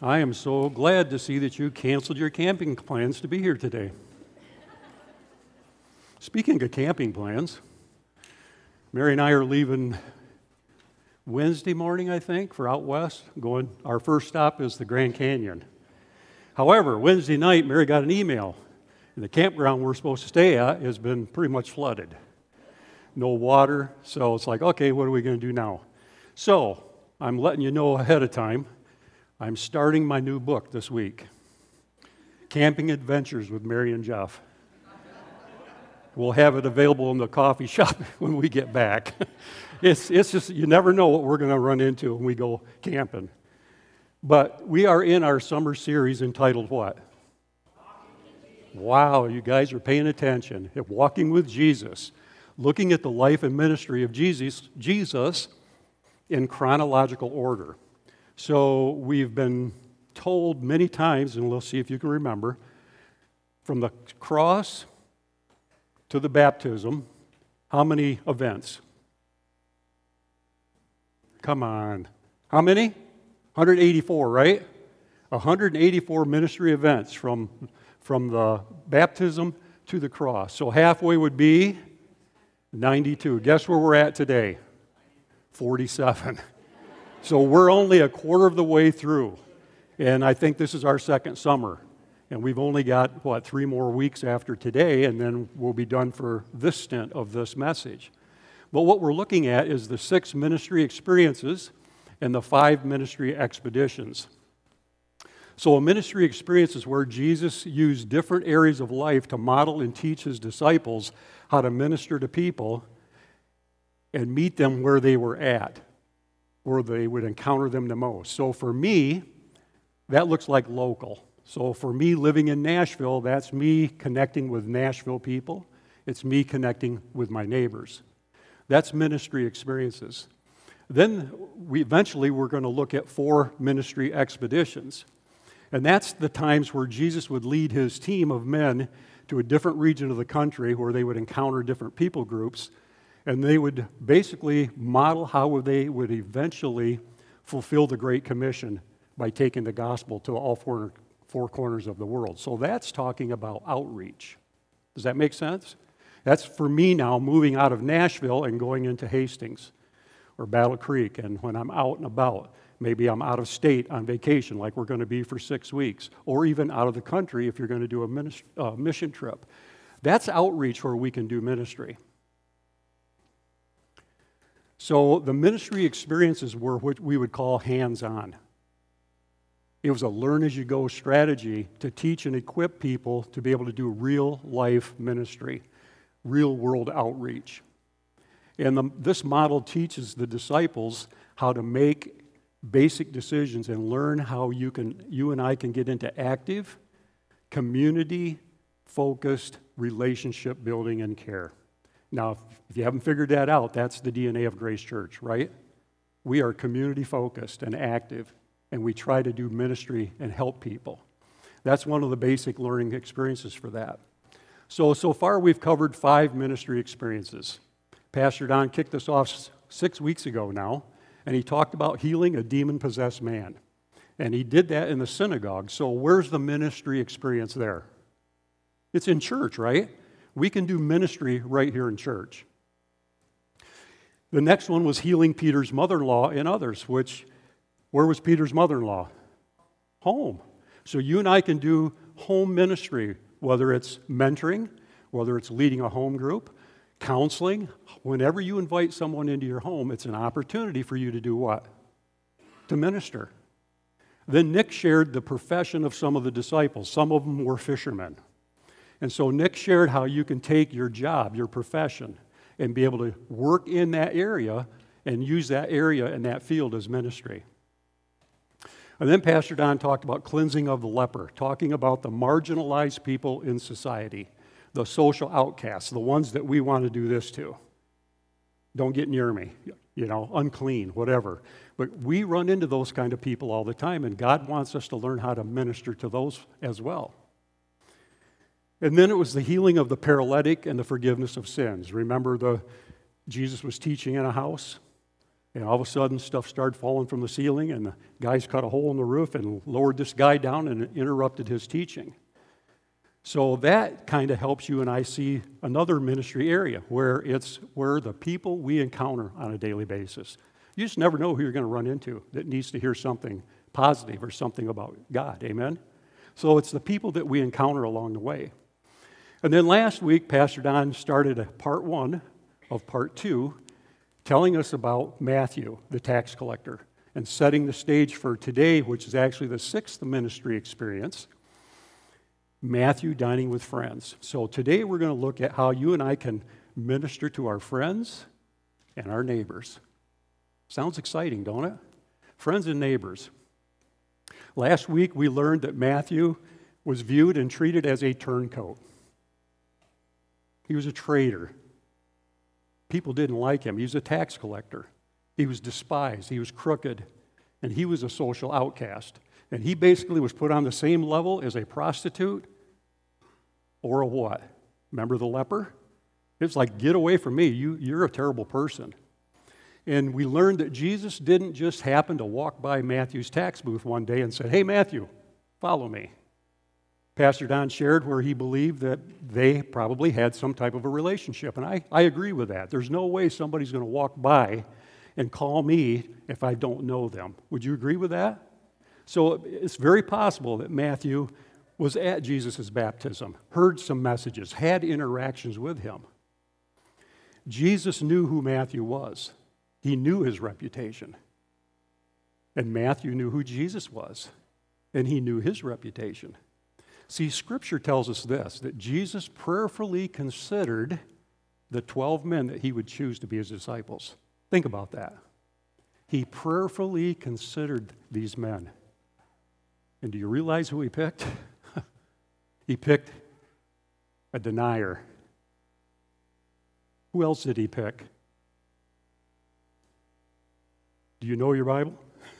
I am so glad to see that you canceled your camping plans to be here today. Speaking of camping plans, Mary and I are leaving Wednesday morning, I think, for out west. Our first stop is the Grand Canyon. However, Wednesday night, Mary got an email, and the campground we're supposed to stay at has been pretty much flooded. No water, so it's like, okay, what are we going to do now? So, I'm letting you know ahead of time, I'm starting my new book this week, Camping Adventures with Mary and Jeff. We'll have it available in the coffee shop when we get back. It's just, you never know what we're going to run into when we go camping. But we are in our summer series entitled what? Wow, you guys are paying attention. Walking with Jesus, looking at the life and ministry of Jesus in chronological order. So we've been told many times, and we'll see if you can remember, from the cross to the baptism, how many events? Come on. How many? 184, right? 184 ministry events from the baptism to the cross. So halfway would be 92. Guess where we're at today? 47. So we're only a quarter of the way through. And I think this is our second summer. And we've only got, 3 more weeks after today, and then we'll be done for this stint of this message. But what we're looking at is the 6 ministry experiences and the 5 ministry expeditions. So a ministry experience is where Jesus used different areas of life to model and teach his disciples how to minister to people and meet them where they were at, where they would encounter them the most. So for me, that looks like local. So for me living in Nashville, that's me connecting with Nashville people. It's me connecting with my neighbors. That's ministry experiences. Then we're going to look at 4 ministry expeditions. And that's the times where Jesus would lead his team of men to a different region of the country where they would encounter different people groups. And they would basically model how they would eventually fulfill the Great Commission by taking the gospel to all four corners of the world. So that's talking about outreach. Does that make sense? That's for me now moving out of Nashville and going into Hastings or Battle Creek. And when I'm out and about, maybe I'm out of state on vacation like we're going to be for 6 weeks, or even out of the country if you're going to do a mission trip. That's outreach where we can do ministry. So the ministry experiences were what we would call hands-on. It was a learn-as-you-go strategy to teach and equip people to be able to do real-life ministry, real-world outreach. And this model teaches the disciples how to make basic decisions and learn how you and I can get into active, community-focused relationship building and care. Now, if you haven't figured that out, that's the DNA of Grace Church, right? We are community-focused and active, and we try to do ministry and help people. That's one of the basic learning experiences for that. So far we've covered 5 ministry experiences. Pastor Don kicked us off 6 weeks ago now, and he talked about healing a demon-possessed man. And he did that in the synagogue. So where's the ministry experience there? It's in church, right? We can do ministry right here in church. The next one was healing Peter's mother-in-law and others, where was Peter's mother-in-law? Home. So you and I can do home ministry, whether it's mentoring, whether it's leading a home group, counseling. Whenever you invite someone into your home, it's an opportunity for you to do what? To minister. Then Nick shared the profession of some of the disciples. Some of them were fishermen. And so Nick shared how you can take your job, your profession, and be able to work in that area and use that area and that field as ministry. And then Pastor Don talked about cleansing of the leper, talking about the marginalized people in society, the social outcasts, the ones that we want to do this to. Don't get near me, unclean, whatever. But we run into those kind of people all the time, and God wants us to learn how to minister to those as well. And then it was the healing of the paralytic and the forgiveness of sins. Remember Jesus was teaching in a house? And all of a sudden, stuff started falling from the ceiling, and the guys cut a hole in the roof and lowered this guy down and interrupted his teaching. So that kind of helps you and I see another ministry area where it's where the people we encounter on a daily basis. You just never know who you're going to run into that needs to hear something positive or something about God. Amen? So it's the people that we encounter along the way. And then last week, Pastor Don started a part 1 of part 2, telling us about Matthew, the tax collector, and setting the stage for today, which is actually the 6th ministry experience, Matthew dining with friends. So today we're going to look at how you and I can minister to our friends and our neighbors. Sounds exciting, don't it? Friends and neighbors. Last week we learned that Matthew was viewed and treated as a turncoat. He was a traitor. People didn't like him. He was a tax collector. He was despised. He was crooked. And he was a social outcast. And he basically was put on the same level as a prostitute or a what? Remember the leper? It's like, get away from me. You're a terrible person. And we learned that Jesus didn't just happen to walk by Matthew's tax booth one day and said, hey, Matthew, follow me. Pastor Don shared where he believed that they probably had some type of a relationship, and I agree with that. There's no way somebody's going to walk by and call me if I don't know them. Would you agree with that? So it's very possible that Matthew was at Jesus' baptism, heard some messages, had interactions with him. Jesus knew who Matthew was. He knew his reputation. And Matthew knew who Jesus was, and he knew his reputation. See, Scripture tells us this, that Jesus prayerfully considered the 12 men that he would choose to be his disciples. Think about that. He prayerfully considered these men. And do you realize who he picked? He picked a denier. Who else did he pick? Do you know your Bible?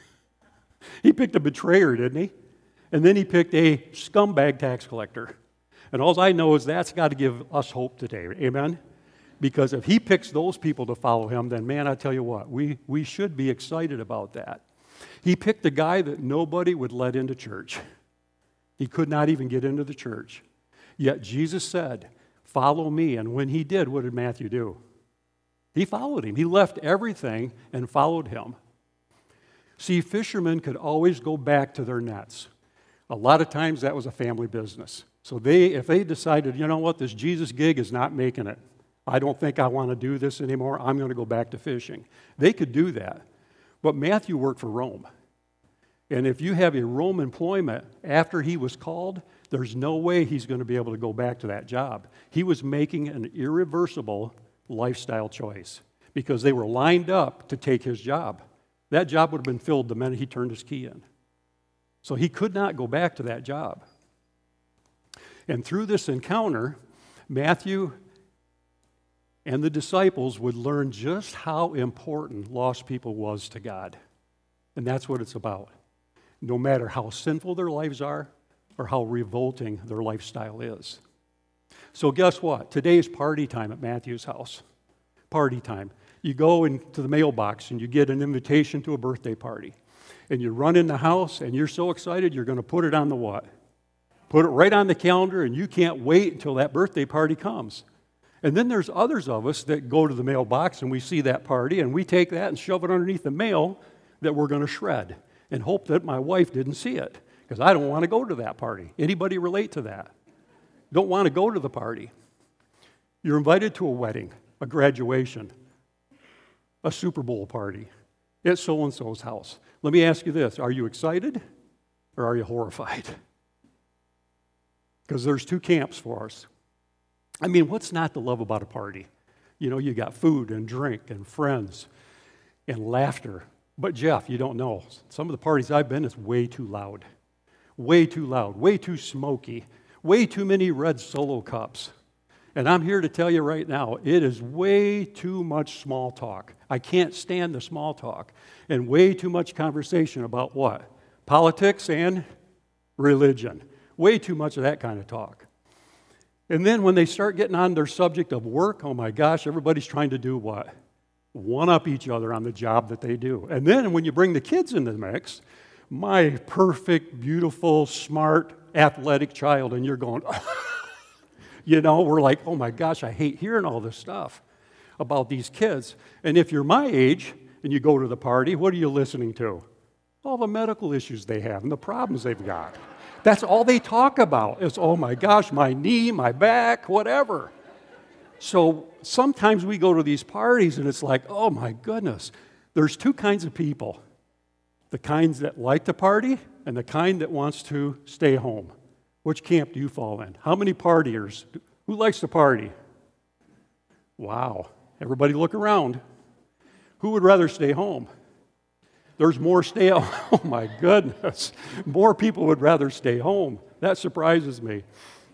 He picked a betrayer, didn't he? And then he picked a scumbag tax collector. And all I know is that's got to give us hope today. Amen? Because if he picks those people to follow him, then man, I tell you what, we should be excited about that. He picked a guy that nobody would let into church. He could not even get into the church. Yet Jesus said, follow me. And when he did, what did Matthew do? He followed him. He left everything and followed him. See, fishermen could always go back to their nets. A lot of times that was a family business. So if they decided, you know what, this Jesus gig is not making it. I don't think I want to do this anymore. I'm going to go back to fishing. They could do that. But Matthew worked for Rome. And if you have a Rome employment after he was called, there's no way he's going to be able to go back to that job. He was making an irreversible lifestyle choice because they were lined up to take his job. That job would have been filled the minute he turned his key in. So he could not go back to that job. And through this encounter, Matthew and the disciples would learn just how important lost people was to God. And that's what it's about. No matter how sinful their lives are or how revolting their lifestyle is. So guess what? Today is party time at Matthew's house. Party time. You go into the mailbox and you get an invitation to a birthday party. And you run in the house and you're so excited you're going to put it on the what? Put it right on the calendar and you can't wait until that birthday party comes. And then there's others of us that go to the mailbox and we see that party and we take that and shove it underneath the mail that we're going to shred and hope that my wife didn't see it because I don't want to go to that party. Anybody relate to that? Don't want to go to the party. You're invited to a wedding, a graduation, a Super Bowl party at so-and-so's house. Let me ask you this. Are you excited or are you horrified? Because there's two camps for us. I mean, what's not to love about a party? You know, you got food and drink and friends and laughter. But Jeff, you don't know. Some of the parties I've been, it's way too loud. Way too loud, way too smoky, way too many red Solo cups. And I'm here to tell you right now, it is way too much small talk. I can't stand the small talk. And way too much conversation about what? Politics and religion. Way too much of that kind of talk. And then when they start getting on their subject of work, oh my gosh, everybody's trying to do what? one-up each other on the job that they do. And then when you bring the kids in the mix, my perfect, beautiful, smart, athletic child, and you're going, we're like, oh my gosh, I hate hearing all this stuff about these kids. And if you're my age and you go to the party, what are you listening to? All the medical issues they have and the problems they've got. That's all they talk about is, oh my gosh, my knee, my back, whatever. So sometimes we go to these parties and it's like, oh my goodness, there's two kinds of people. The kinds that like to party and the kind that wants to stay home. Which camp do you fall in? How many partiers? Who likes to party? Wow. Everybody look around. Who would rather stay home? There's more stay home. Oh my goodness. More people would rather stay home. That surprises me.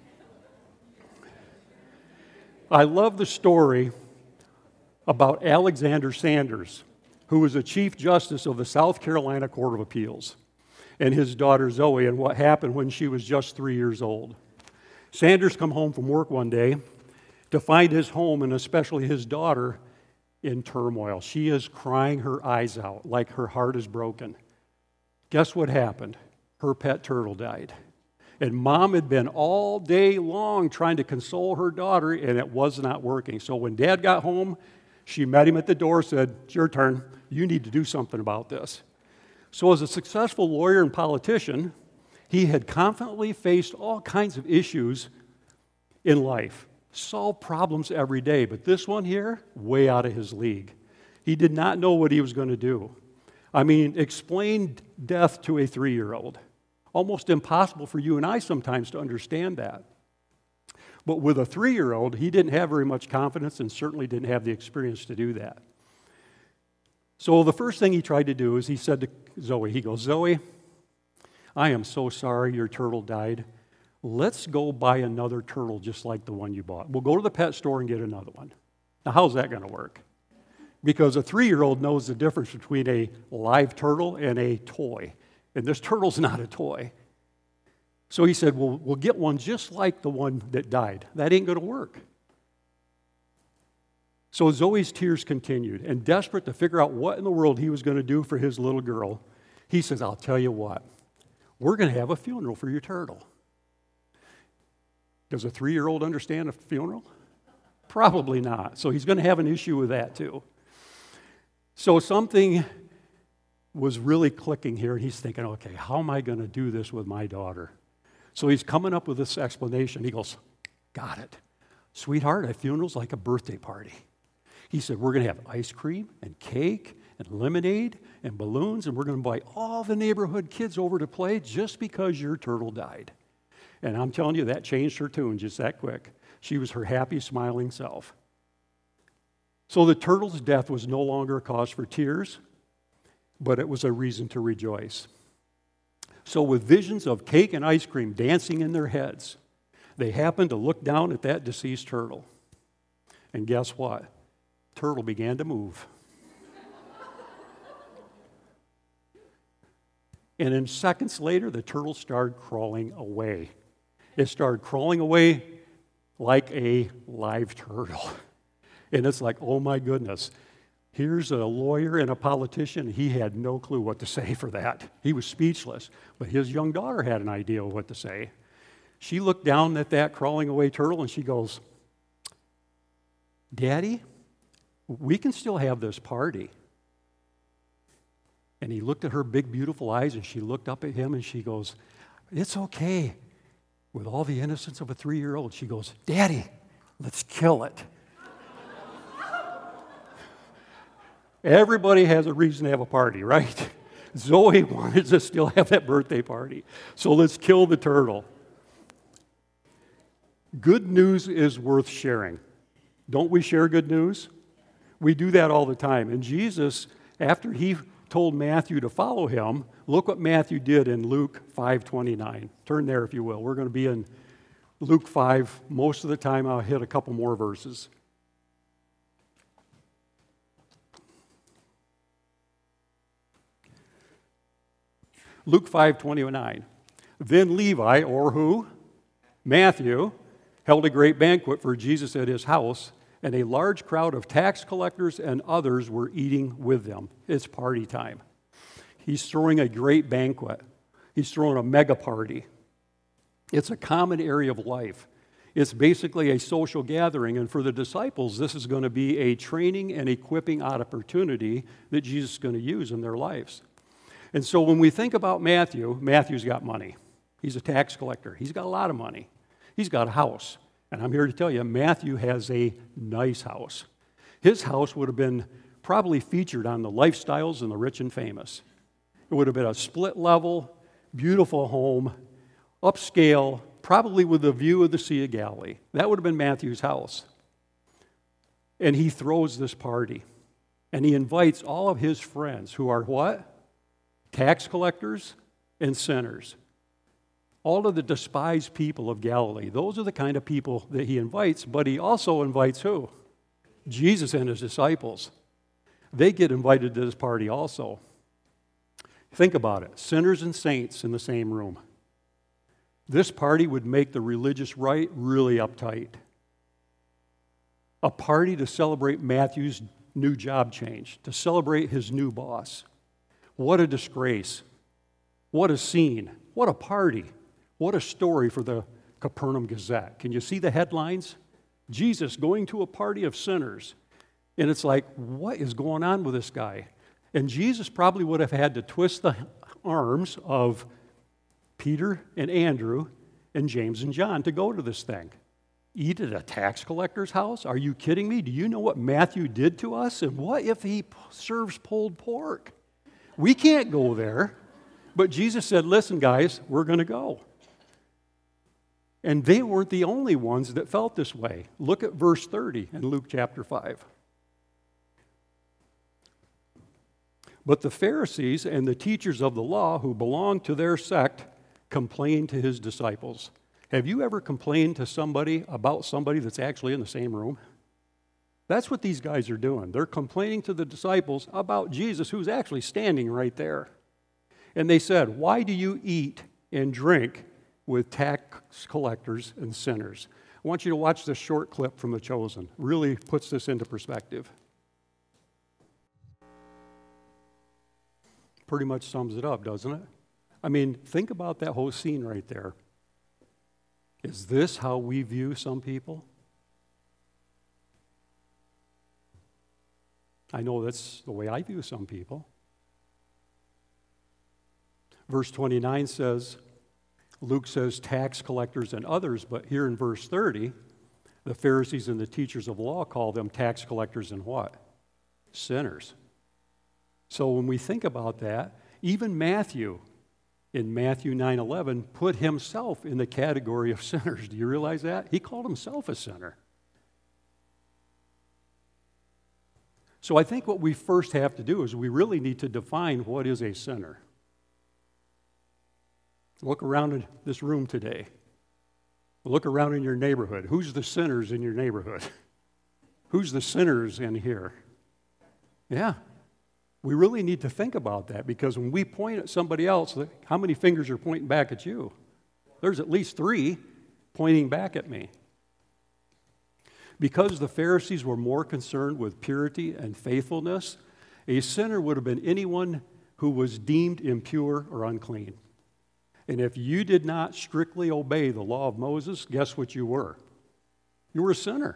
I love the story about Alexander Sanders, who was a Chief Justice of the South Carolina Court of Appeals, and his daughter Zoe, and what happened when she was just 3 years old. Sanders come home from work one day to find his home, and especially his daughter, in turmoil. She is crying her eyes out like her heart is broken. Guess what happened? Her pet turtle died. And Mom had been all day long trying to console her daughter, and it was not working. So when Dad got home, she met him at the door, said, it's your turn. You need to do something about this. So as a successful lawyer and politician, he had confidently faced all kinds of issues in life, solved problems every day. But this one here, way out of his league. He did not know what he was going to do. I mean, explain death to a 3-year-old. Almost impossible for you and I sometimes to understand that. But with a 3-year-old, he didn't have very much confidence and certainly didn't have the experience to do that. So the first thing he tried to do is he said to Zoe, he goes, Zoe, I am so sorry your turtle died. Let's go buy another turtle just like the one you bought. We'll go to the pet store and get another one. Now, how's that going to work? Because a 3-year-old knows the difference between a live turtle and a toy. And this turtle's not a toy. So he said, well, we'll get one just like the one that died. That ain't going to work. So Zoe's tears continued, and desperate to figure out what in the world he was going to do for his little girl, he says, I'll tell you what, we're going to have a funeral for your turtle. Does a 3-year-old understand a funeral? Probably not. So he's going to have an issue with that too. So something was really clicking here, and he's thinking, okay, how am I going to do this with my daughter? So he's coming up with this explanation. He goes, got it. Sweetheart, a funeral's like a birthday party. He said, we're going to have ice cream and cake and lemonade and balloons, and we're going to invite all the neighborhood kids over to play just because your turtle died. And I'm telling you, that changed her tune just that quick. She was her happy, smiling self. So the turtle's death was no longer a cause for tears, but it was a reason to rejoice. So with visions of cake and ice cream dancing in their heads, they happened to look down at that deceased turtle. And guess what? Turtle began to move. And then seconds later, the turtle started crawling away. It started crawling away like a live turtle. And it's like, oh my goodness. Here's a lawyer and a politician. He had no clue what to say for that. He was speechless. But his young daughter had an idea of what to say. She looked down at that crawling away turtle and she goes, Daddy, we can still have this party. And he looked at her big, beautiful eyes, and she looked up at him, and she goes, it's okay. With all the innocence of a 3-year-old, she goes, Daddy, let's kill it. Everybody has a reason to have a party, right? Zoe wanted to still have that birthday party. So let's kill the turtle. Good news is worth sharing. Don't we share good news? We do that all the time. And Jesus, after he told Matthew to follow him, look what Matthew did in Luke 5:29. Turn there if you will. We're going to be in Luke 5. Most of the time I'll hit a couple more verses. Luke 5:29. Then Levi, or who? Matthew, held a great banquet for Jesus at his house, and a large crowd of tax collectors and others were eating with them. It's party time. He's throwing a great banquet. He's throwing a mega party. It's a common area of life. It's basically a social gathering, and for the disciples, this is going to be a training and equipping opportunity that Jesus is going to use in their lives. And so when we think about Matthew, Matthew's got money. He's a tax collector. He's got a lot of money. He's got a house. And I'm here to tell you, Matthew has a nice house. His house would have been probably featured on the Lifestyles and the Rich and Famous. It would have been a split level, beautiful home, upscale, probably with a view of the Sea of Galilee. That would have been Matthew's house. And he throws this party. And he invites all of his friends who are what? Tax collectors and sinners. All of the despised people of Galilee. Those are the kind of people that he invites, but he also invites who? Jesus and his disciples. They get invited to this party also. Think about it. Sinners and saints in the same room. This party would make the religious right really uptight. A party to celebrate Matthew's new job change, to celebrate his new boss. What a disgrace. What a scene. What a party. What a story for the Capernaum Gazette. Can you see the headlines? Jesus going to a party of sinners. And it's like, what is going on with this guy? And Jesus probably would have had to twist the arms of Peter and Andrew and James and John to go to this thing. Eat at a tax collector's house? Are you kidding me? Do you know what Matthew did to us? And what if he serves pulled pork? We can't go there. But Jesus said, listen, guys, we're going to go. And they weren't the only ones that felt this way. Look at verse 30 in Luke chapter 5. But the Pharisees and the teachers of the law who belonged to their sect complained to his disciples. Have you ever complained to somebody about somebody that's actually in the same room? That's what these guys are doing. They're complaining to the disciples about Jesus, who's actually standing right there. And they said, why do you eat and drink with tax collectors and sinners? I want you to watch this short clip from The Chosen. It really puts this into perspective. Pretty much sums it up, doesn't it? I mean, think about that whole scene right there. Is this how we view some people? I know that's the way I view some people. Verse 29 says, Luke says tax collectors and others, but here in verse 30, the Pharisees and the teachers of law call them tax collectors and what? Sinners. So when we think about that, even Matthew, in Matthew 9:11, put himself in the category of sinners. Do you realize that? He called himself a sinner. So I think what we first have to do is we really need to define what is a sinner. Look around in this room today. Look around in your neighborhood. Who's the sinners in your neighborhood? Who's the sinners in here? Yeah. We really need to think about that, because when we point at somebody else, how many fingers are pointing back at you? There's at least 3 pointing back at me. Because the Pharisees were more concerned with purity and faithfulness, a sinner would have been anyone who was deemed impure or unclean. And if you did not strictly obey the law of Moses, guess what you were? You were a sinner.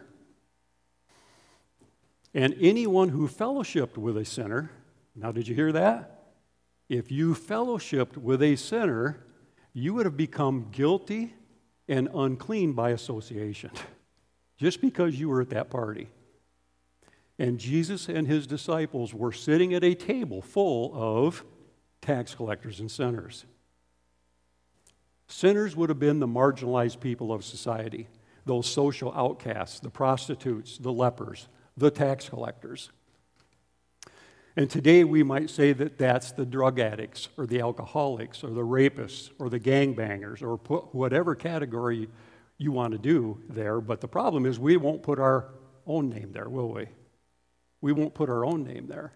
And anyone who fellowshiped with a sinner, now did you hear that? If you fellowshiped with a sinner, you would have become guilty and unclean by association, just because you were at that party. And Jesus and his disciples were sitting at a table full of tax collectors and sinners. Sinners would have been the marginalized people of society, those social outcasts, the prostitutes, the lepers, the tax collectors. And today we might say that that's the drug addicts or the alcoholics or the rapists or the gangbangers, or put whatever category you want to do there. But the problem is we won't put our own name there, will we? We won't put our own name there.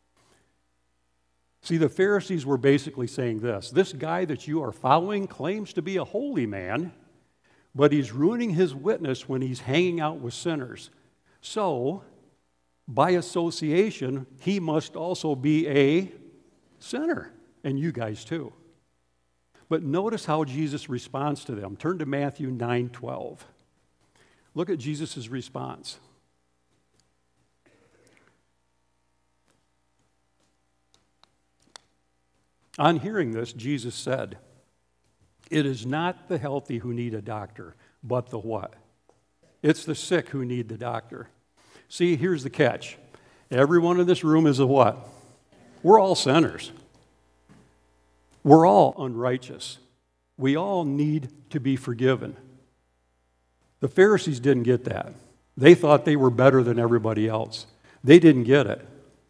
See, the Pharisees were basically saying this guy that you are following claims to be a holy man, but he's ruining his witness when he's hanging out with sinners. So, by association, he must also be a sinner, and you guys too. But notice how Jesus responds to them. Turn to Matthew 9:12. Look at Jesus' response. On hearing this, Jesus said, "It is not the healthy who need a doctor, but the what? It's the sick who need the doctor." See, here's the catch. Everyone in this room is a what? We're all sinners. We're all unrighteous. We all need to be forgiven. The Pharisees didn't get that. They thought they were better than everybody else. They didn't get it.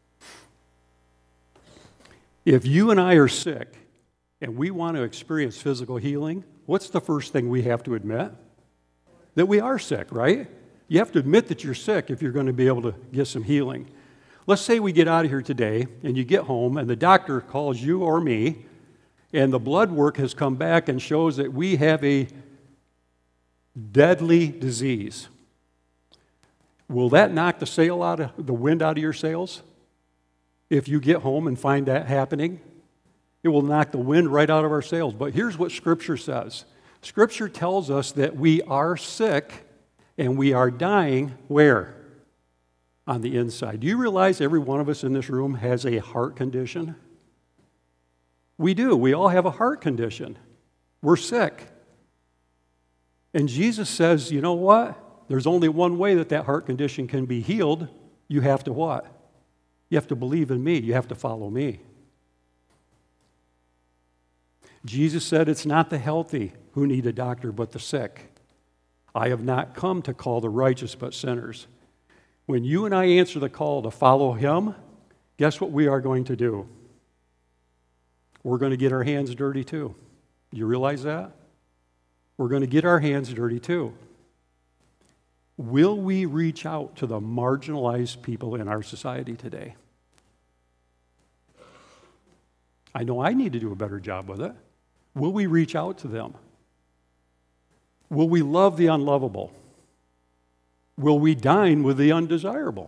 If you and I are sick and we want to experience physical healing, what's the first thing we have to admit? That we are sick, right? You have to admit that you're sick if you're going to be able to get some healing. Let's say we get out of here today and you get home and the doctor calls you or me and the blood work has come back and shows that we have a deadly disease. Will that knock the wind out of your sails? If you get home and find that happening, it will knock the wind right out of our sails. But here's what Scripture says. Scripture tells us that we are sick and we are dying where? On the inside. Do you realize every one of us in this room has a heart condition? We do. We all have a heart condition. We're sick. And Jesus says, you know what? There's only one way that heart condition can be healed. You have to what? You have to believe in me. You have to follow me. Jesus said it's not the healthy who need a doctor, but the sick. I have not come to call the righteous, but sinners. When you and I answer the call to follow him, guess what we are going to do? We're going to get our hands dirty too. Do you realize that? We're going to get our hands dirty too. Will we reach out to the marginalized people in our society today? I know I need to do a better job with it. Will we reach out to them? Will we love the unlovable? Will we dine with the undesirable?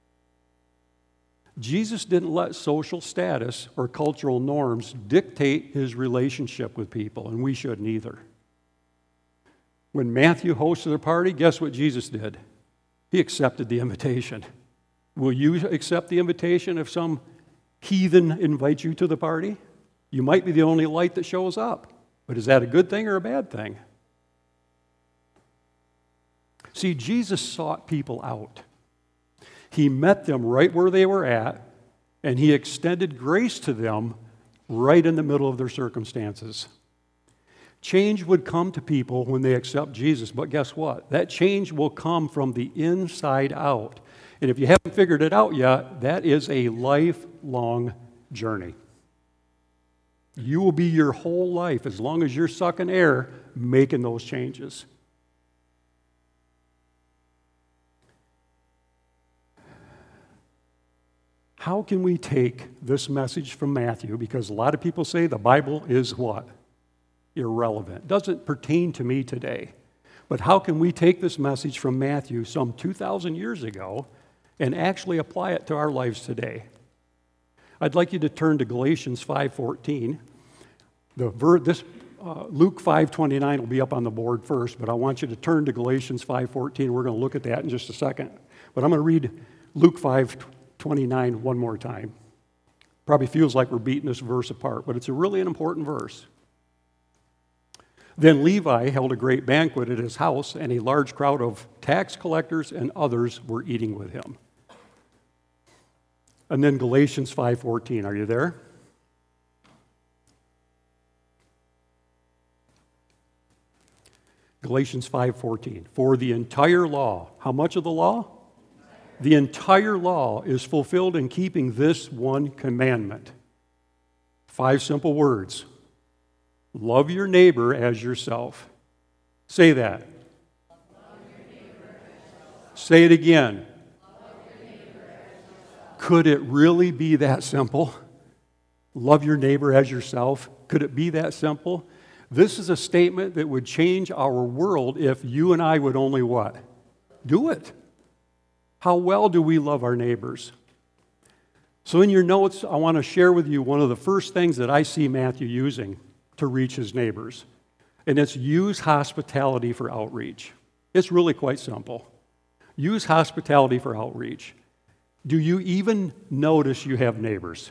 Jesus didn't let social status or cultural norms dictate his relationship with people, and we shouldn't either. When Matthew hosted a party, guess what Jesus did? He accepted the invitation. Will you accept the invitation if some heathen invites you to the party? You might be the only light that shows up, but is that a good thing or a bad thing? See, Jesus sought people out. He met them right where they were at, and he extended grace to them right in the middle of their circumstances. Change would come to people when they accept Jesus, but guess what? That change will come from the inside out. And if you haven't figured it out yet, that is a lifelong journey. You will be your whole life, as long as you're sucking air, making those changes. How can we take this message from Matthew? Because a lot of people say the Bible is what? Irrelevant. It doesn't pertain to me today. But how can we take this message from Matthew some 2,000 years ago and actually apply it to our lives today? I'd like you to turn to Galatians 5:14. Luke 5:29 will be up on the board first, but I want you to turn to Galatians 5:14. We're going to look at that in just a second. But I'm going to read Luke 5:29 one more time. Probably feels like we're beating this verse apart, but it's really an important verse. Then Levi held a great banquet at his house, and a large crowd of tax collectors and others were eating with him. And then Galatians 5:14, are you there? Galatians 5:14, for the entire law, how much of the law? The entire law is fulfilled in keeping this one commandment. 5 simple words. Love your neighbor as yourself. Say that. Say it again. Could it really be that simple? Love your neighbor as yourself. Could it be that simple? This is a statement that would change our world if you and I would only what? Do it. How well do we love our neighbors? So in your notes, I want to share with you one of the first things that I see Matthew using to reach his neighbors, and it's use hospitality for outreach. It's really quite simple. Use hospitality for outreach. Do you even notice you have neighbors?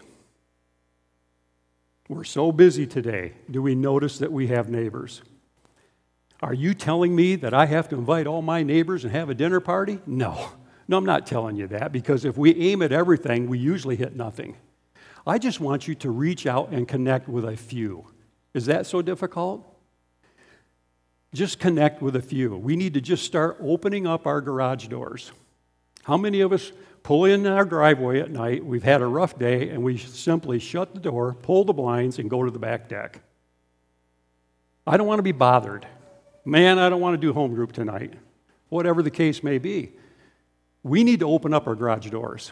We're so busy today. Do we notice that we have neighbors? Are you telling me that I have to invite all my neighbors and have a dinner party? No. No, I'm not telling you that, because if we aim at everything, we usually hit nothing. I just want you to reach out and connect with a few. Is that so difficult? Just connect with a few. We need to just start opening up our garage doors. How many of us pull in our driveway at night, we've had a rough day, and we simply shut the door, pull the blinds, and go to the back deck? I don't want to be bothered. Man, I don't want to do home group tonight. Whatever the case may be. We need to open up our garage doors.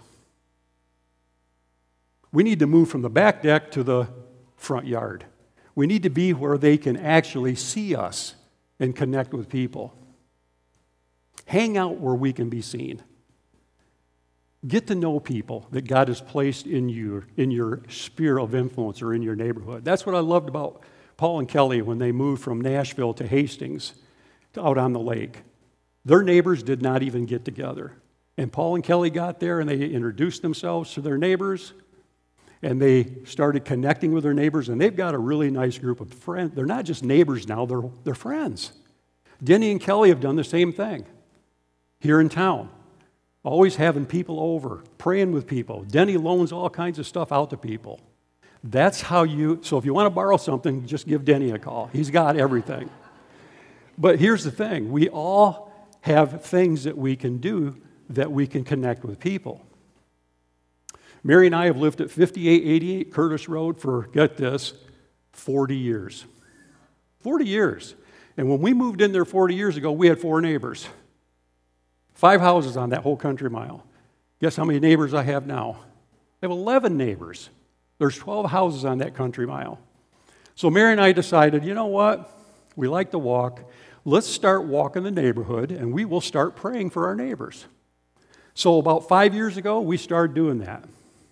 We need to move from the back deck to the front yard. We need to be where they can actually see us and connect with people. Hang out where we can be seen. Get to know people that God has placed in your sphere of influence or in your neighborhood. That's what I loved about Paul and Kelly when they moved from Nashville to Hastings, out on the lake. Their neighbors did not even get together. And Paul and Kelly got there and they introduced themselves to their neighbors and they started connecting with their neighbors, and they've got a really nice group of friends. They're not just neighbors now, they're friends. Denny and Kelly have done the same thing here in town. Always having people over, praying with people. Denny loans all kinds of stuff out to people. That's how so if you want to borrow something, just give Denny a call. He's got everything. But here's the thing. We all have things that we can do that we can connect with people. Mary and I have lived at 5888 Curtis Road for, get this, 40 years. 40 years. And when we moved in there 40 years ago, we had 4 neighbors. 5 houses on that whole country mile. Guess how many neighbors I have now? I have 11 neighbors. There's 12 houses on that country mile. So Mary and I decided, you know what? We like to walk. Let's start walking the neighborhood, and we will start praying for our neighbors. So about 5 years ago, we started doing that.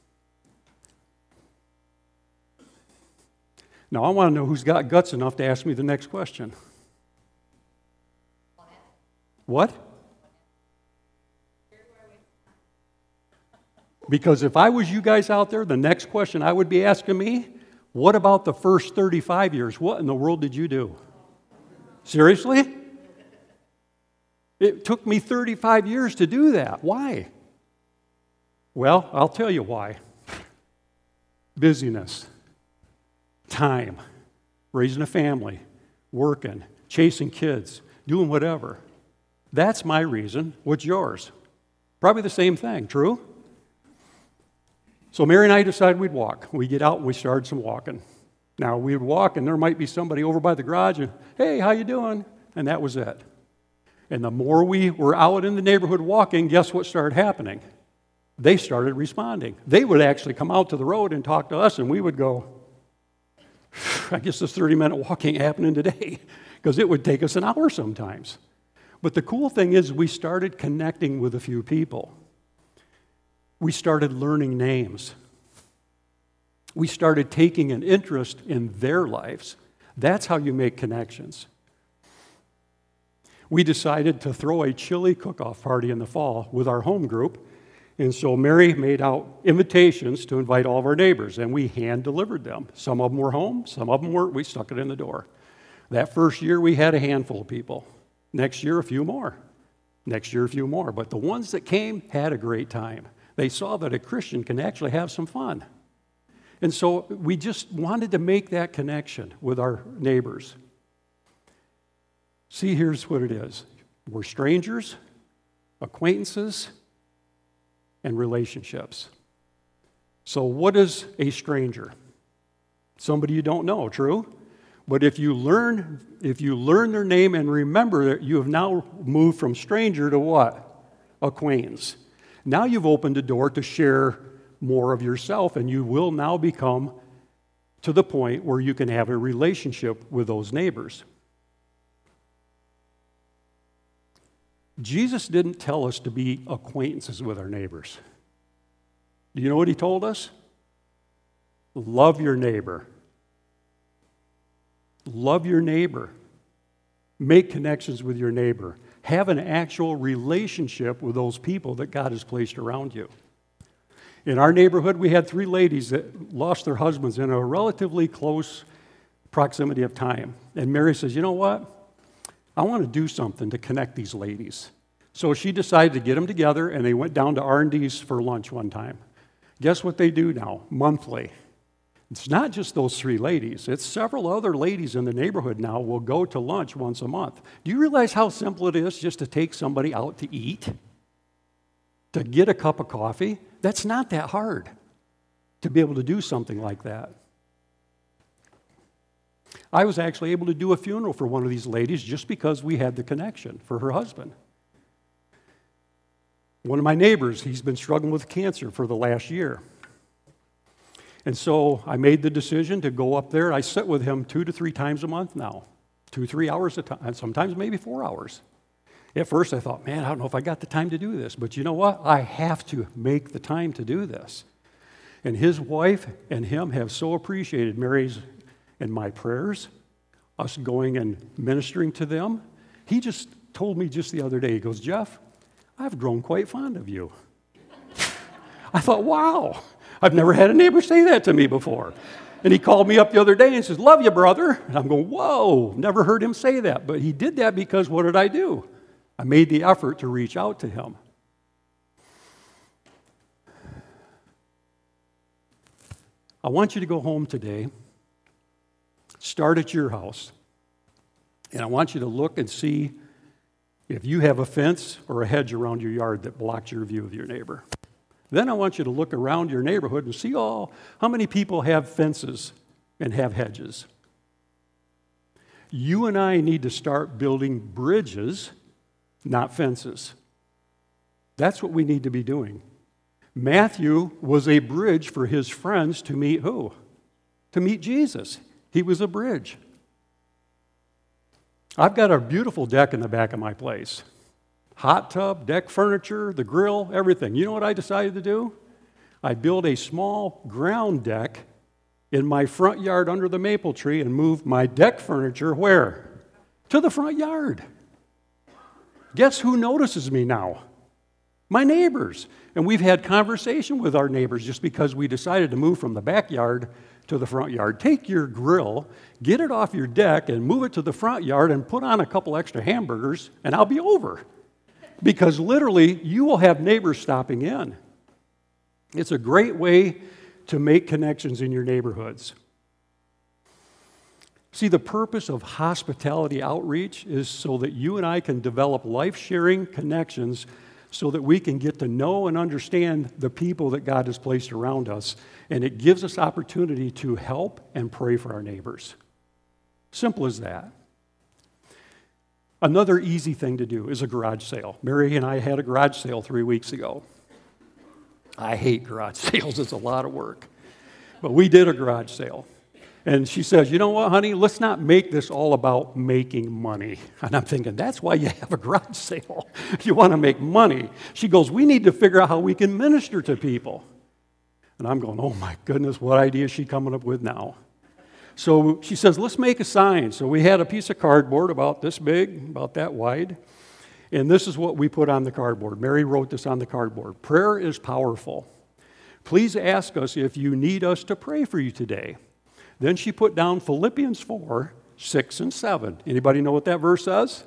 Now, I want to know who's got guts enough to ask me the next question. What? Because if I was you guys out there, the next question I would be asking me, what about the first 35 years? What in the world did you do? Seriously? It took me 35 years to do that. Why? Well, I'll tell you why. Busyness, time, raising a family, working, chasing kids, doing whatever. That's my reason. What's yours? Probably the same thing, true? So Mary and I decided we'd walk. We get out and we started some walking. Now, we'd walk and there might be somebody over by the garage and, hey, how you doing? And that was it. And the more we were out in the neighborhood walking, guess what started happening? They started responding. They would actually come out to the road and talk to us, and we would go, I guess this 30-minute walking happening today, because it would take us an hour sometimes. But the cool thing is we started connecting with a few people. We started learning names. We started taking an interest in their lives. That's how you make connections. We decided to throw a chili cook-off party in the fall with our home group, and so Mary made out invitations to invite all of our neighbors, and we hand-delivered them. Some of them were home, some of them weren't. We stuck it in the door. That first year, we had a handful of people. Next year, a few more. Next year, a few more. But the ones that came had a great time. They saw that a Christian can actually have some fun. And so we just wanted to make that connection with our neighbors. See, here's what it is. We're strangers, acquaintances, and relationships. So what is a stranger? Somebody you don't know, true? But if you learn their name and remember that you have now moved from stranger to what? Acquaintance. Now you've opened the door to share more of yourself, and you will now become to the point where you can have a relationship with those neighbors. Jesus didn't tell us to be acquaintances with our neighbors. Do you know what he told us? Love your neighbor. Love your neighbor. Make connections with your neighbor. Have an actual relationship with those people that God has placed around you. In our neighborhood, we had 3 ladies that lost their husbands in a relatively close proximity of time. And Mary says, you know what? I want to do something to connect these ladies. So she decided to get them together, and they went down to R&D's for lunch one time. Guess what they do now? Monthly. It's not just those 3 ladies. It's several other ladies in the neighborhood now will go to lunch once a month. Do you realize how simple it is just to take somebody out to eat? To get a cup of coffee? That's not that hard to be able to do something like that. I was actually able to do a funeral for one of these ladies just because we had the connection for her husband. One of my neighbors, he's been struggling with cancer for the last year. And so I made the decision to go up there. I sit with him 2 to 3 times a month now, 2-3 hours a time, sometimes maybe 4 hours. At first I thought, man, I don't know if I got the time to do this. But you know what? I have to make the time to do this. And his wife and him have so appreciated Mary's and my prayers, us going and ministering to them. He just told me just the other day, he goes, Jeff, I've grown quite fond of you. I thought, wow, I've never had a neighbor say that to me before. And he called me up the other day and says, love you, brother. And I'm going, whoa, never heard him say that. But he did that because what did I do? I made the effort to reach out to him. I want you to go home today, start at your house, and I want you to look and see if you have a fence or a hedge around your yard that blocks your view of your neighbor. Then I want you to look around your neighborhood and see how many people have fences and have hedges. You and I need to start building bridges, not fences. That's what we need to be doing. Matthew was a bridge for his friends to meet who? To meet Jesus. He was a bridge. I've got a beautiful deck in the back of my place. Hot tub, deck furniture, the grill, everything. You know what I decided to do? I built a small ground deck in my front yard under the maple tree and moved my deck furniture where? To the front yard. Guess who notices me now? My neighbors. And we've had conversation with our neighbors just because we decided to move from the backyard to the front yard. Take your grill, get it off your deck, and move it to the front yard and put on a couple extra hamburgers, and I'll be over. Because literally, you will have neighbors stopping in. It's a great way to make connections in your neighborhoods. See, the purpose of hospitality outreach is so that you and I can develop life-sharing connections so that we can get to know and understand the people that God has placed around us. And it gives us opportunity to help and pray for our neighbors. Simple as that. Another easy thing to do is a garage sale. Mary and I had a garage sale 3 weeks ago. I hate garage sales. It's a lot of work. But we did a garage sale. And she says, you know what, honey, let's not make this all about making money. And I'm thinking, that's why you have a garage sale. You want to make money. She goes, we need to figure out how we can minister to people. And I'm going, oh my goodness, what idea is she coming up with now? So she says, let's make a sign. So we had a piece of cardboard about this big, about that wide. And this is what we put on the cardboard. Mary wrote this on the cardboard. Prayer is powerful. Please ask us if you need us to pray for you today. Then she put down Philippians 4, 6 and 7. Anybody know what that verse says?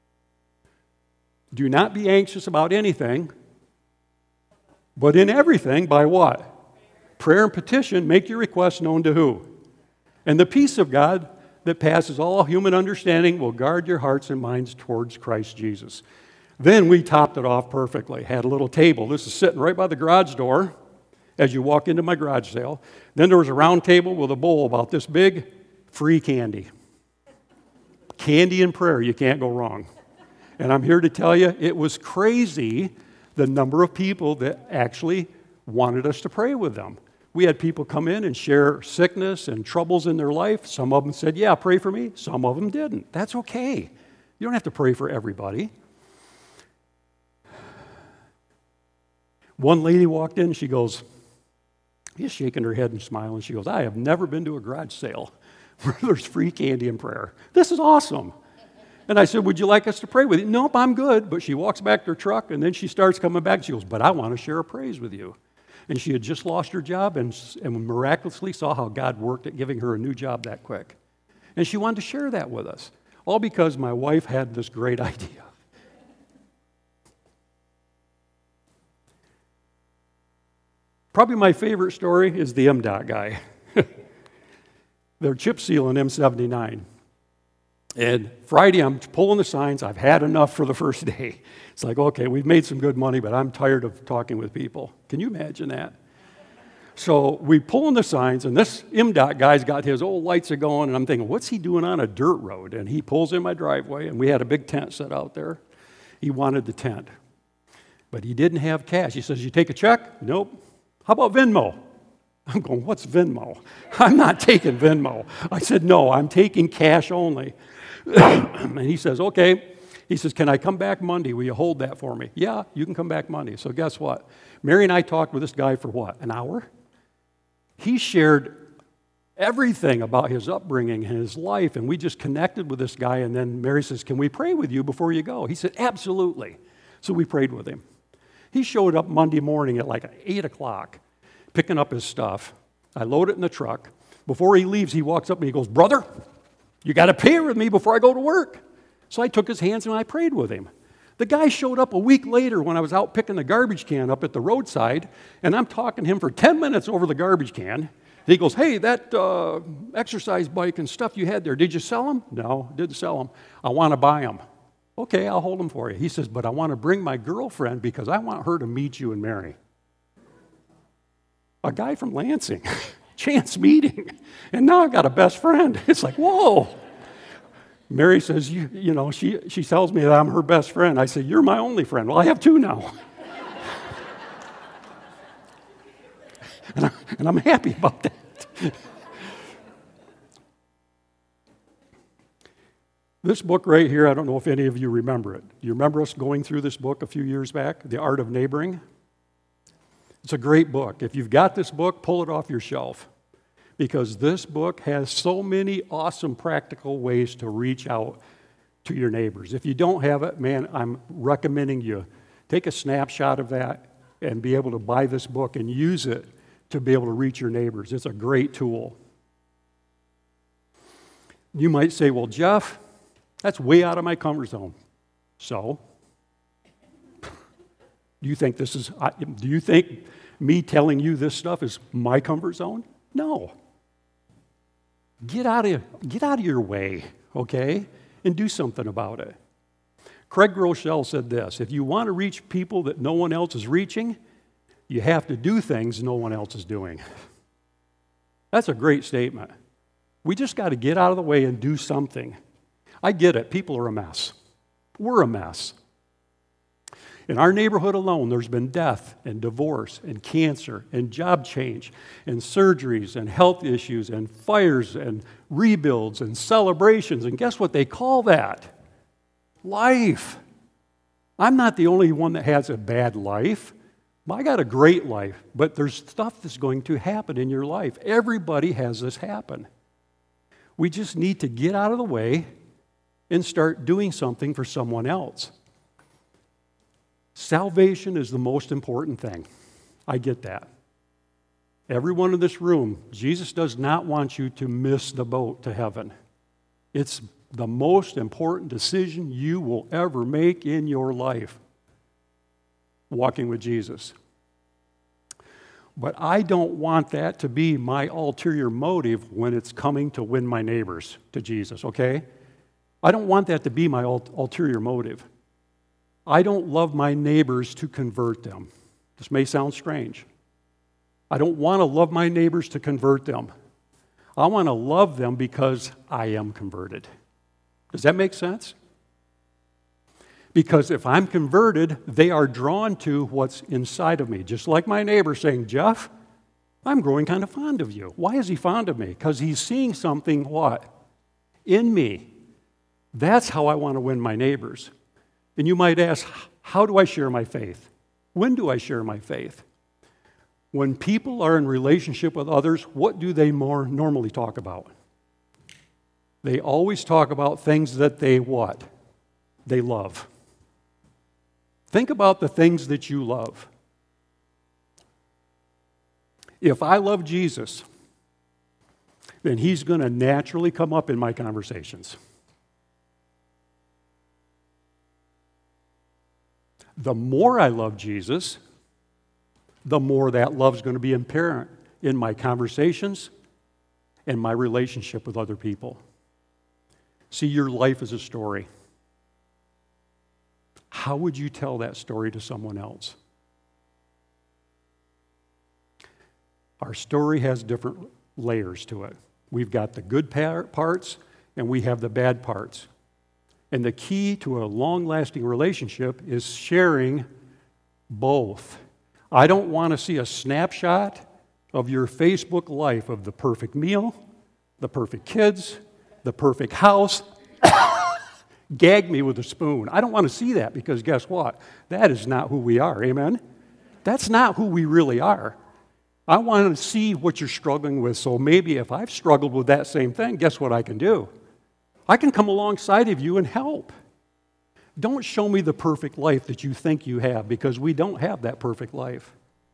Do not be anxious about anything, but in everything, by what? Prayer and petition, make your requests known to who? And the peace of God that passes all human understanding will guard your hearts and minds towards Christ Jesus. Then we topped it off perfectly. Had a little table. This is sitting right by the garage door as you walk into my garage sale. Then there was a round table with a bowl about this big, free candy. Candy and prayer, you can't go wrong. And I'm here to tell you, it was crazy the number of people that actually wanted us to pray with them. We had people come in and share sickness and troubles in their life. Some of them said, yeah, pray for me. Some of them didn't. That's okay. You don't have to pray for everybody. One lady walked in, she goes, she's shaking her head and smiling. She goes, I have never been to a garage sale where there's free candy and prayer. This is awesome. And I said, would you like us to pray with you? Nope, I'm good. But she walks back to her truck, and then she starts coming back. She goes, but I want to share a praise with you. And she had just lost her job and miraculously saw how God worked at giving her a new job that quick. And she wanted to share that with us, all because my wife had this great idea. Probably my favorite story is the MDOT guy. They're chip sealing M79. And Friday, I'm pulling the signs. I've had enough for the first day. It's like, okay, we've made some good money, but I'm tired of talking with people. Can you imagine that? So we pull in the signs, and this MDOT guy's got his old lights going, and I'm thinking, what's he doing on a dirt road? And he pulls in my driveway, and we had a big tent set out there. He wanted the tent, but he didn't have cash. He says, you take a check? Nope. How about Venmo? I'm going, what's Venmo? I'm not taking Venmo. I said, no, I'm taking cash only. And he says, okay. He says, can I come back Monday? Will you hold that for me? Yeah, you can come back Monday. So guess what? Mary and I talked with this guy for what, an hour? He shared everything about his upbringing and his life, and we just connected with this guy, and then Mary says, can we pray with you before you go? He said, absolutely. So we prayed with him. He showed up Monday morning at like 8 o'clock, picking up his stuff. I load it in the truck. Before he leaves, he walks up and he goes, brother, you got to pray with me before I go to work. So I took his hands and I prayed with him. The guy showed up a week later when I was out picking the garbage can up at the roadside, and I'm talking to him for 10 minutes over the garbage can. And he goes, hey, that exercise bike and stuff you had there, did you sell them? No, didn't sell them. I want to buy them. Okay, I'll hold them for you. He says, but I want to bring my girlfriend because I want her to meet you and marry. A guy from Lansing, chance meeting, and now I've got a best friend. It's like, whoa. Mary says, you know, she tells me that I'm her best friend. I say, you're my only friend. Well, I have two now. and I'm happy about that. This book right here, I don't know if any of you remember it. Do you remember us going through this book a few years back, The Art of Neighboring? It's a great book. If you've got this book, pull it off your shelf, because this book has so many awesome practical ways to reach out to your neighbors. If you don't have it, man, I'm recommending you take a snapshot of that and be able to buy this book and use it to be able to reach your neighbors. It's a great tool. You might say, well, Jeff, that's way out of my comfort zone. So, do you think me telling you this stuff is my comfort zone? No. Get out of your way, okay, and do something about it. Craig Groeschel said this: if you want to reach people that no one else is reaching, you have to do things no one else is doing. That's a great statement. We just got to get out of the way and do something. I get it. People are a mess. We're a mess. In our neighborhood alone, there's been death and divorce and cancer and job change and surgeries and health issues and fires and rebuilds and celebrations. And guess what they call that? Life. I'm not the only one that has a bad life. I got a great life, but there's stuff that's going to happen in your life. Everybody has this happen. We just need to get out of the way and start doing something for someone else. Salvation is the most important thing. I get that. Everyone in this room, Jesus does not want you to miss the boat to heaven. It's the most important decision you will ever make in your life, walking with Jesus. But I don't want that to be my ulterior motive when it's coming to win my neighbors to Jesus, okay? I don't want that to be my ulterior motive. I don't love my neighbors to convert them. This may sound strange. I don't want to love my neighbors to convert them. I want to love them because I am converted. Does that make sense? Because if I'm converted, they are drawn to what's inside of me. Just like my neighbor saying, Jeff, I'm growing kind of fond of you. Why is he fond of me? Because he's seeing something, what? In me. That's how I want to win my neighbors. And you might ask, how do I share my faith? When do I share my faith? When people are in relationship with others, what do they more normally talk about? They always talk about things that they what? They love. Think about the things that you love. If I love Jesus, then he's going to naturally come up in my conversations. The more I love Jesus, the more that love's going to be apparent in my conversations and my relationship with other people. See, your life is a story. How would you tell that story to someone else? Our story has different layers to it. We've got the good parts and we have the bad parts. And the key to a long-lasting relationship is sharing both. I don't want to see a snapshot of your Facebook life of the perfect meal, the perfect kids, the perfect house. Gag me with a spoon. I don't want to see that because guess what? That is not who we are. Amen? That's not who we really are. I want to see what you're struggling with, so maybe if I've struggled with that same thing, guess what I can do? I can come alongside of you and help. Don't show me the perfect life that you think you have, because we don't have that perfect life.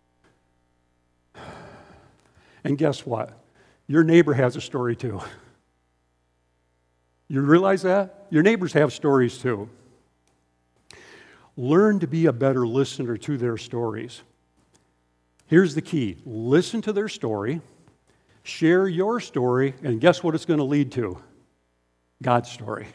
And guess what? Your neighbor has a story too. You realize that? Your neighbors have stories too. Learn to be a better listener to their stories. Here's the key. Listen to their story, share your story, and guess what it's going to lead to? God's story.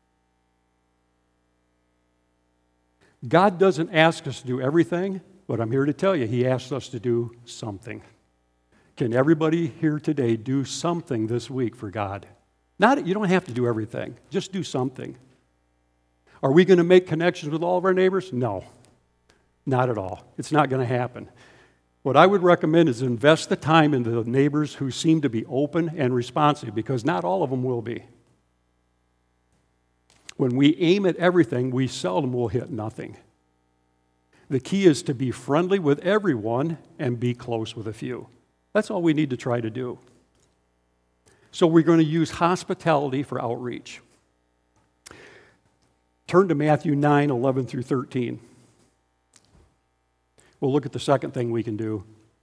God doesn't ask us to do everything, but I'm here to tell you, He asks us to do something. Can everybody here today do something this week for God? You don't have to do everything. Just do something. Are we going to make connections with all of our neighbors? No, not at all. It's not going to happen. What I would recommend is invest the time into the neighbors who seem to be open and responsive, because not all of them will be. When we aim at everything, we seldom will hit nothing. The key is to be friendly with everyone and be close with a few. That's all we need to try to do. So we're going to use hospitality for outreach. Turn to Matthew 9, 11 through 13. We'll look at the second thing we can do.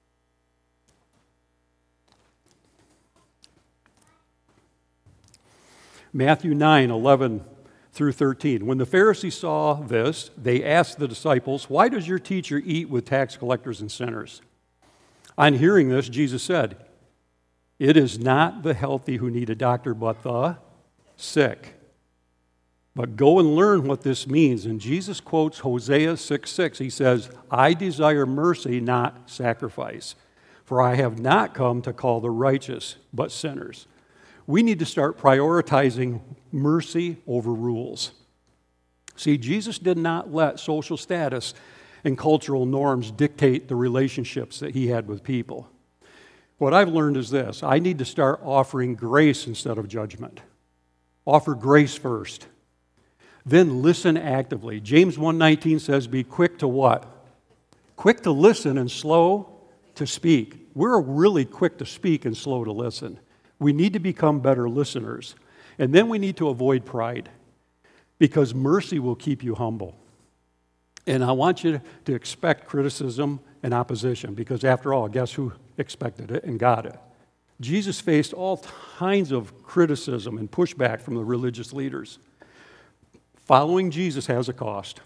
Matthew 9, 11 through 13. When the Pharisees saw this, they asked the disciples, "Why does your teacher eat with tax collectors and sinners?" On hearing this, Jesus said, "It is not the healthy who need a doctor, but the sick. But go and learn what this means." And Jesus quotes Hosea 6:6. He says, "I desire mercy, not sacrifice, for I have not come to call the righteous, but sinners." We need to start prioritizing mercy over rules. See, Jesus did not let social status and cultural norms dictate the relationships that he had with people. What I've learned is this: I need to start offering grace instead of judgment. Offer grace first. Then listen actively. James 1:19 says, "Be quick to what? Quick to listen and slow to speak." We're really quick to speak and slow to listen. We need to become better listeners. And then we need to avoid pride, because mercy will keep you humble. And I want you to expect criticism and opposition, because after all, guess who expected it and got it? Jesus faced all kinds of criticism and pushback from the religious leaders. Following Jesus has a cost.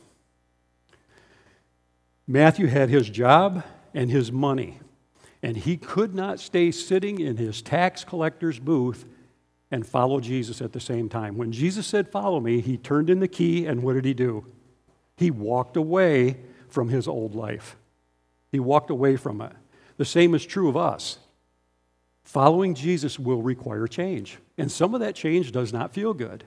Matthew had his job and his money, and he could not stay sitting in his tax collector's booth and follow Jesus at the same time. When Jesus said, "Follow me," he turned in the key, and what did he do? He walked away from his old life. He walked away from it. The same is true of us. Following Jesus will require change, and some of that change does not feel good.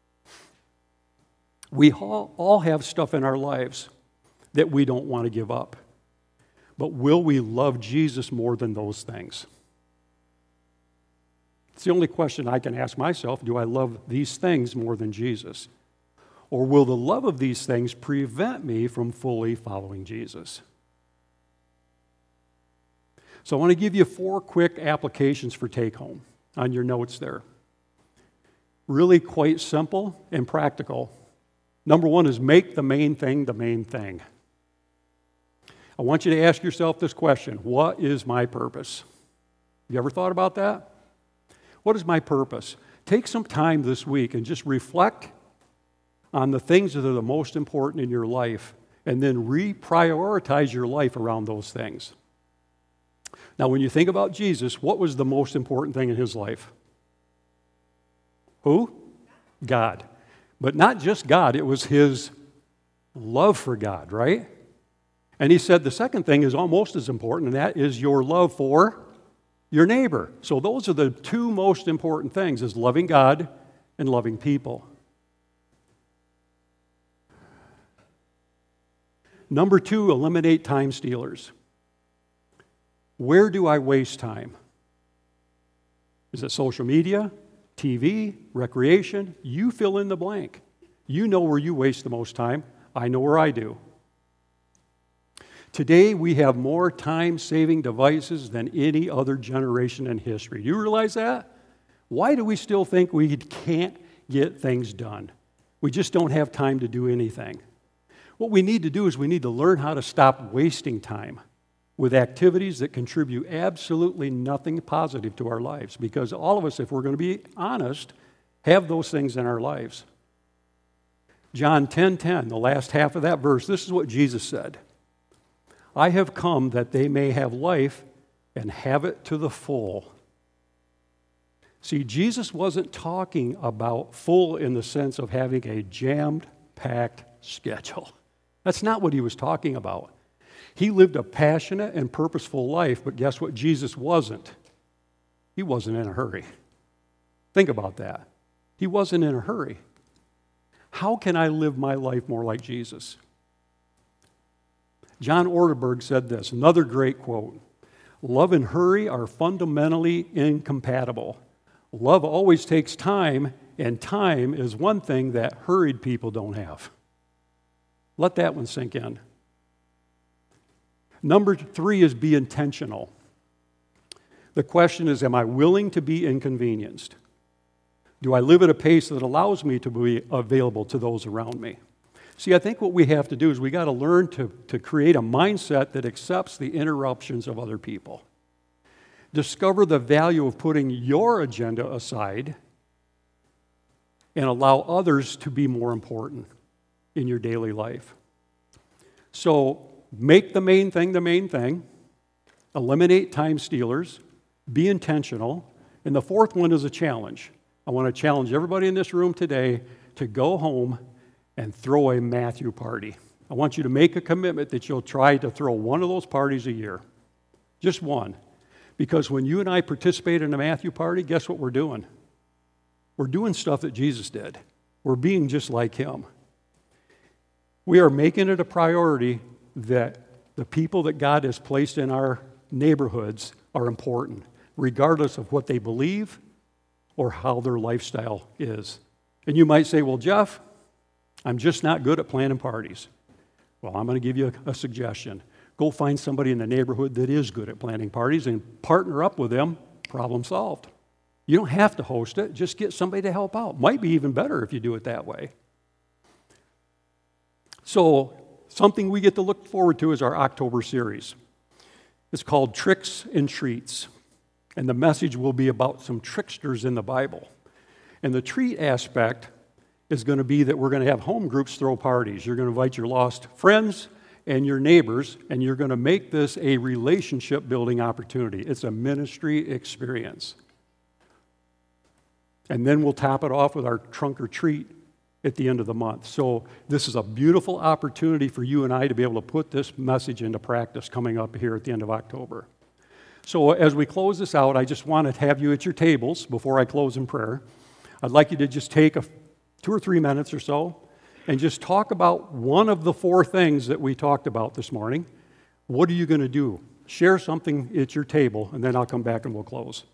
We all have stuff in our lives that we don't want to give up. But will we love Jesus more than those things? It's the only question I can ask myself. Do I love these things more than Jesus? Or will the love of these things prevent me from fully following Jesus? So I want to give you 4 quick applications for take home on your notes there. Really quite simple and practical. Number 1 is make the main thing the main thing. I want you to ask yourself this question: what is my purpose? You ever thought about that? What is my purpose? Take some time this week and just reflect on the things that are the most important in your life, and then reprioritize your life around those things. Now, when you think about Jesus, what was the most important thing in his life? Who? God. But not just God, it was his love for God, right? And he said the second thing is almost as important, and that is your love for your neighbor. So those are the 2 most important things, is loving God and loving people. Number 2, eliminate time stealers. Where do I waste time? Is it social media, TV, recreation? You fill in the blank. You know where you waste the most time. I know where I do. Today, we have more time-saving devices than any other generation in history. Do you realize that? Why do we still think we can't get things done? We just don't have time to do anything. What we need to do is we need to learn how to stop wasting time with activities that contribute absolutely nothing positive to our lives, because all of us, if we're going to be honest, have those things in our lives. John 10:10, the last half of that verse, this is what Jesus said: I have come that they may have life and have it to the full. See, Jesus wasn't talking about full in the sense of having a jammed-packed schedule. That's not what he was talking about. He lived a passionate and purposeful life, but guess what Jesus wasn't? He wasn't in a hurry. Think about that. He wasn't in a hurry. How can I live my life more like Jesus? John Ortberg said this, another great quote: love and hurry are fundamentally incompatible. Love always takes time, and time is one thing that hurried people don't have. Let that one sink in. Number 3 is be intentional. The question is, am I willing to be inconvenienced? Do I live at a pace that allows me to be available to those around me? See, I think what we have to do is we got to learn to create a mindset that accepts the interruptions of other people. Discover the value of putting your agenda aside and allow others to be more important in your daily life. So make the main thing, eliminate time stealers, be intentional, and the 4th one is a challenge. I want to challenge everybody in this room today to go home and throw a Matthew party. I want you to make a commitment that you'll try to throw one of those parties a year. Just one. Because when you and I participate in a Matthew party, guess what we're doing? We're doing stuff that Jesus did. We're being just like him. We are making it a priority that the people that God has placed in our neighborhoods are important, regardless of what they believe or how their lifestyle is. And you might say, well, Jeff, I'm just not good at planning parties. Well, I'm going to give you a suggestion. Go find somebody in the neighborhood that is good at planning parties and partner up with them. Problem solved. You don't have to host it. Just get somebody to help out. Might be even better if you do it that way. So something we get to look forward to is our October series. It's called Tricks and Treats. And the message will be about some tricksters in the Bible. And the treat aspect is going to be that we're going to have home groups throw parties. You're going to invite your lost friends and your neighbors, and you're going to make this a relationship-building opportunity. It's a ministry experience. And then we'll top it off with our trunk or treat at the end of the month. So this is a beautiful opportunity for you and I to be able to put this message into practice coming up here at the end of October. So as we close this out, I just want to have you at your tables before I close in prayer. I'd like you to just take 2 or 3 minutes or so and just talk about one of the 4 things that we talked about this morning. What are you going to do? Share something at your table, and then I'll come back and we'll close.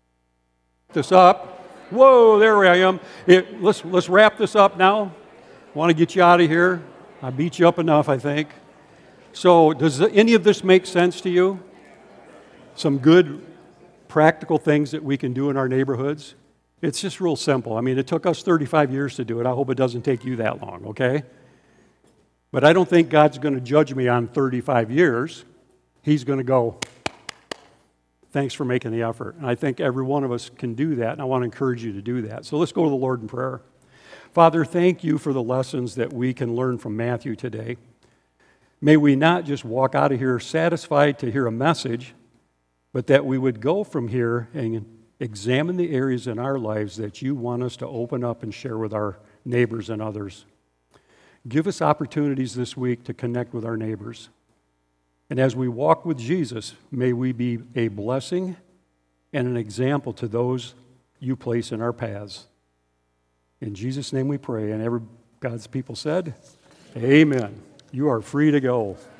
This up. Whoa, there I am. Let's wrap this up now. Want to get you out of here. I beat you up enough, I think. So does any of this make sense to you? Some good practical things that we can do in our neighborhoods? It's just real simple. I mean, it took us 35 years to do it. I hope it doesn't take you that long, okay? But I don't think God's going to judge me on 35 years. He's going to go, thanks for making the effort. And I think every one of us can do that, and I want to encourage you to do that. So let's go to the Lord in prayer. Father, thank you for the lessons that we can learn from Matthew today. May we not just walk out of here satisfied to hear a message, but that we would go from here and examine the areas in our lives that you want us to open up and share with our neighbors and others. Give us opportunities this week to connect with our neighbors. And as we walk with Jesus, may we be a blessing and an example to those you place in our paths. In Jesus' name we pray. And every God's people said, amen. You are free to go.